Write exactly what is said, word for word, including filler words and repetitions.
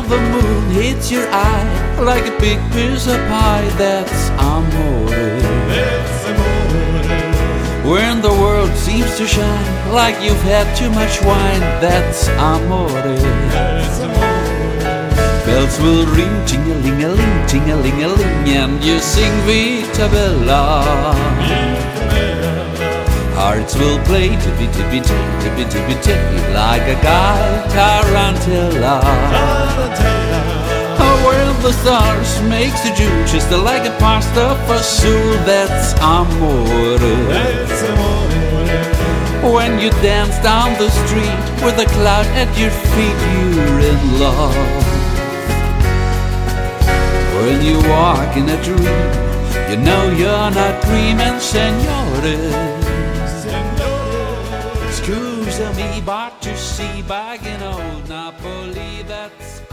the moon hits your eye like a big piece of pie, that's amore. That's amore. When the world seems to shine like you've had too much wine, that's amore. That's amore. Bells will ring, ting-a-ling-a-ling, ting-a-ling-a-ling, and you sing Vita Bella. Hearts will play tippy-tippy-tippy, tippy-tippy-tippy, like a guy tarantella. Oh, where the stars makes you Jew, just like a pasta fasul, that's amore. That's amore. When you dance down the street with a cloud at your feet, you're in love. When you walk in a dream, you know you're not dreaming, signore. Scusami, but to see back in old Napoli, that's